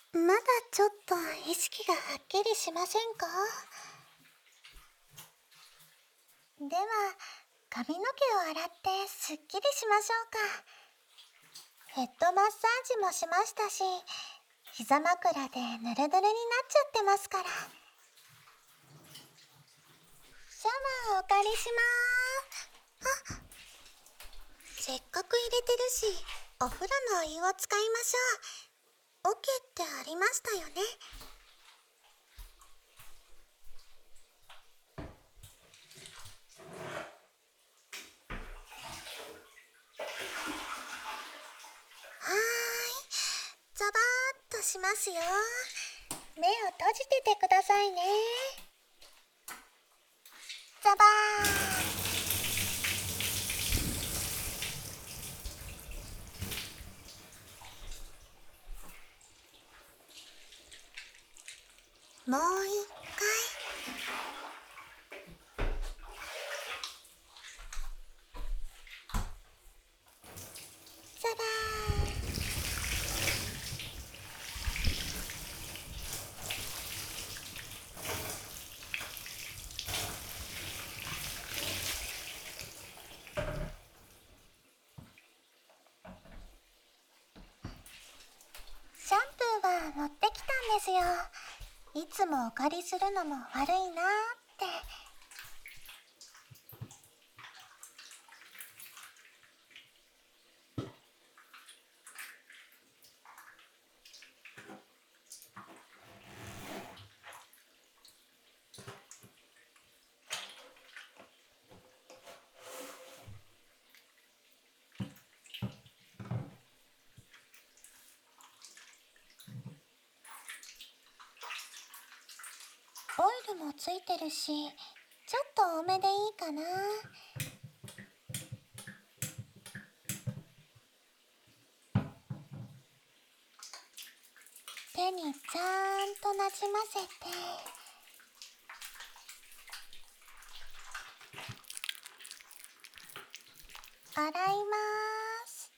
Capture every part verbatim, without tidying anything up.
まだちょっと意識がはっきりしませんか？では、髪の毛を洗ってすっきりしましょうか。ヘッドマッサージもしましたし、膝枕でヌルヌルになっちゃってますから。シャワーお借りしまーす。あ、せっかく入れてるし、お風呂のお湯を使いましょう。オケってありましたよね。はーい、ザバーっとしますよ。目を閉じててくださいね。ザバー。もう一回。ザバー。シャンプーは持ってきたんですよ。いつもお借りするのも悪いなーって。オイルもついてるし、ちょっと多めでいいかな。手にちゃんとなじませて、洗いまーす。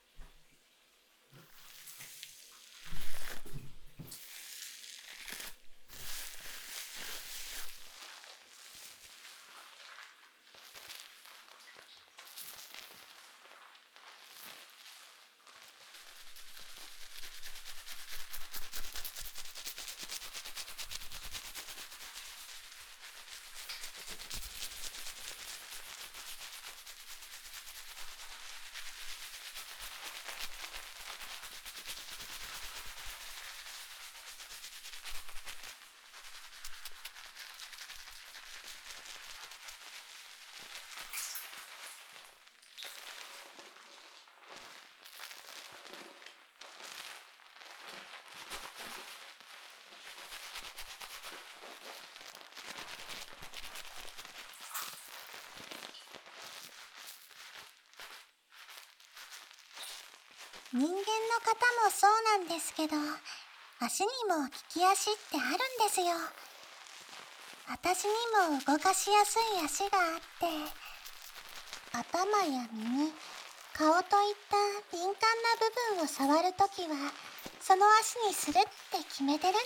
人間の方もそうなんですけど、足にも利き足ってあるんですよ。私にも動かしやすい足があって、頭や耳、顔といった敏感な部分を触るときは、その足にするって決めてるんです。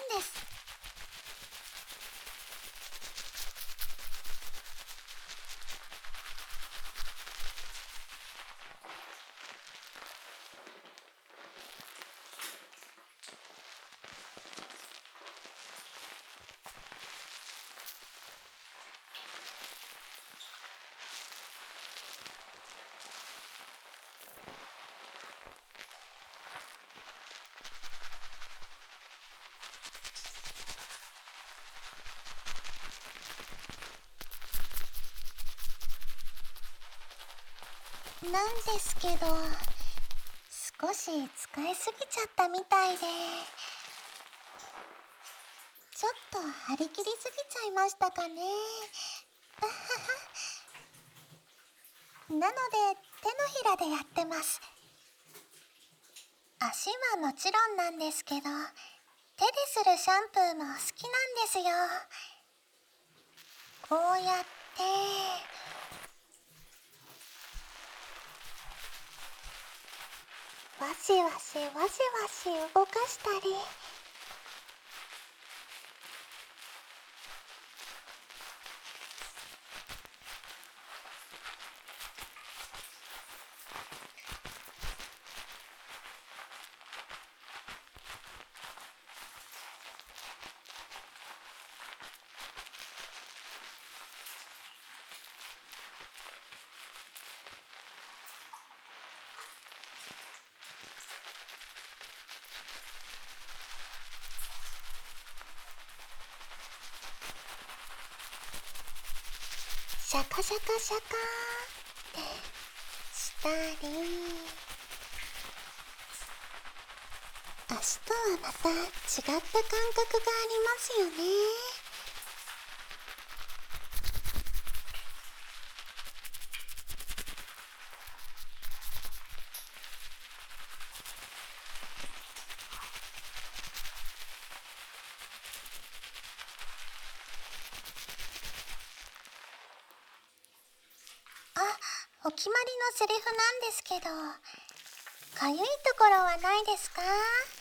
なんですけど、少し使いすぎちゃったみたいで、ちょっと張り切りすぎちゃいましたかね。なので手のひらでやってます。足はもちろんなんですけど、手でするシャンプーも好きなんですよ。こうやってわしわしわしわし動かしたり、 シャカシャカシャカってしたり、足とはまた違った感覚がありますよね。あ、お決まりのセリフなんですけど、かゆいところはないですか？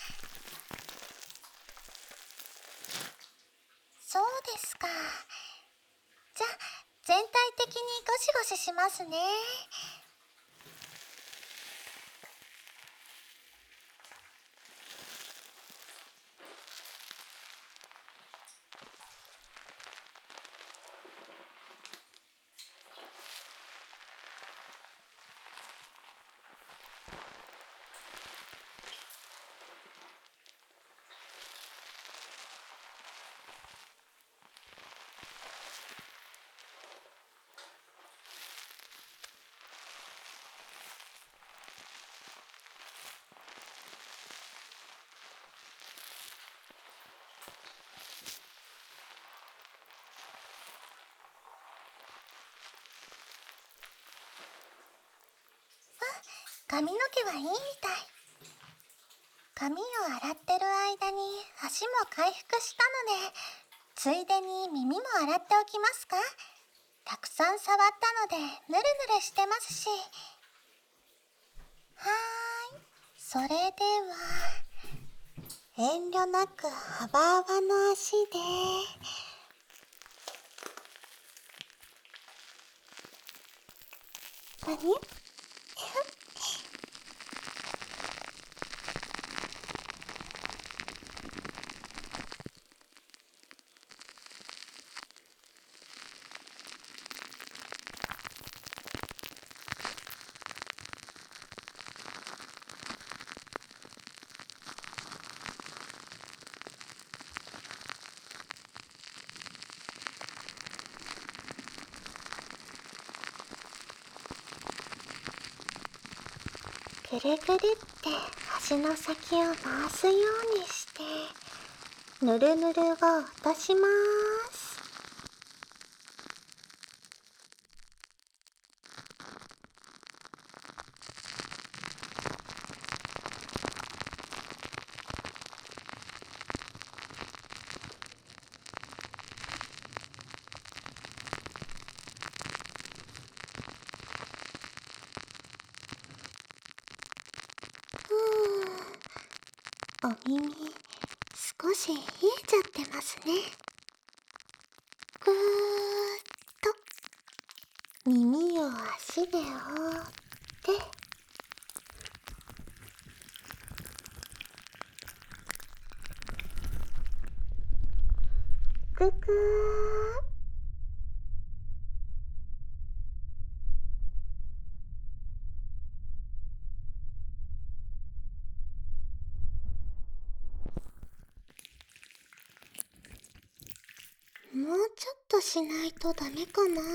そうですか。じゃあ、全体的にゴシゴシしますね。髪の毛はいいみたい。髪を洗ってる間に足も回復したので、ついでに耳も洗っておきますか？たくさん触ったのでヌルヌルしてますし。はーい。それでは、遠慮なくハバハバの足で、何？くるくるって足の先を回すようにして、ぬるぬるを落とします。お耳、少し冷えちゃってますね。ぐーっと耳を足で覆って、ぐぐー。もうちょっとしないとダメかな。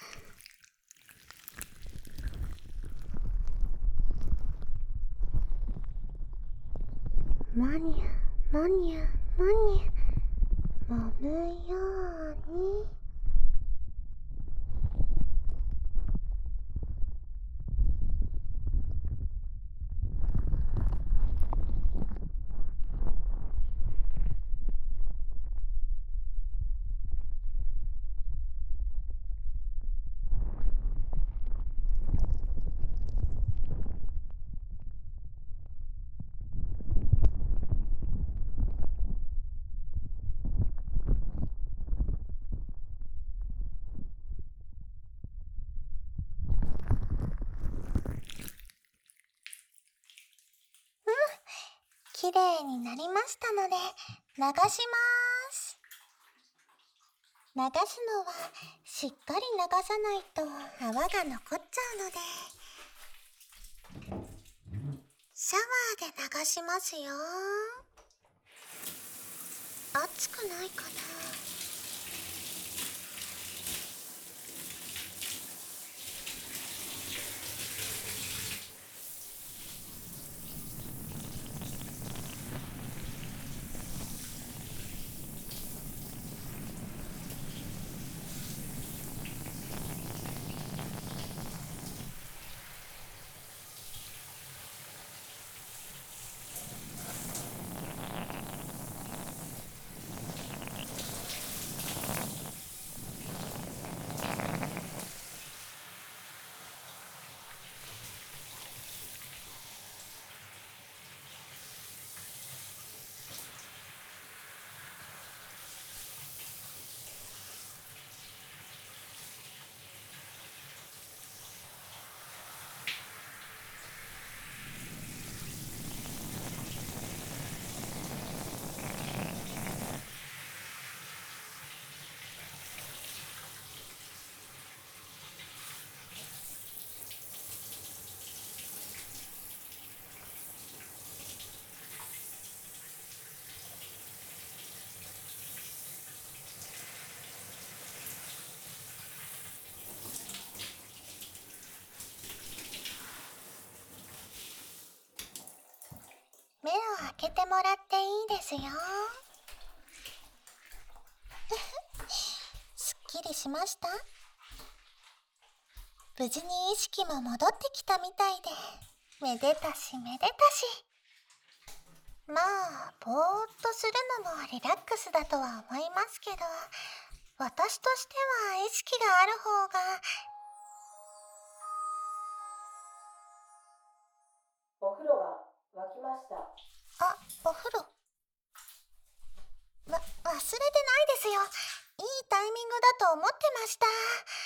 もにゃもにゃもにゃ、揉むように。きれいになりましたので、流します。流すのはしっかり流さないと泡が残っちゃうので、シャワーで流しますよ。熱くないかな。 開けてもらっていいですよ。すっきりしました？無事に意識も戻ってきたみたいで、めでたしめでたし。まあ、ぼーっとするのもリラックスだとは思いますけど、私としては意識がある方が。 お風呂が沸きました。 あ、お風呂。わ、忘れてないですよ。いいタイミングだと思ってました。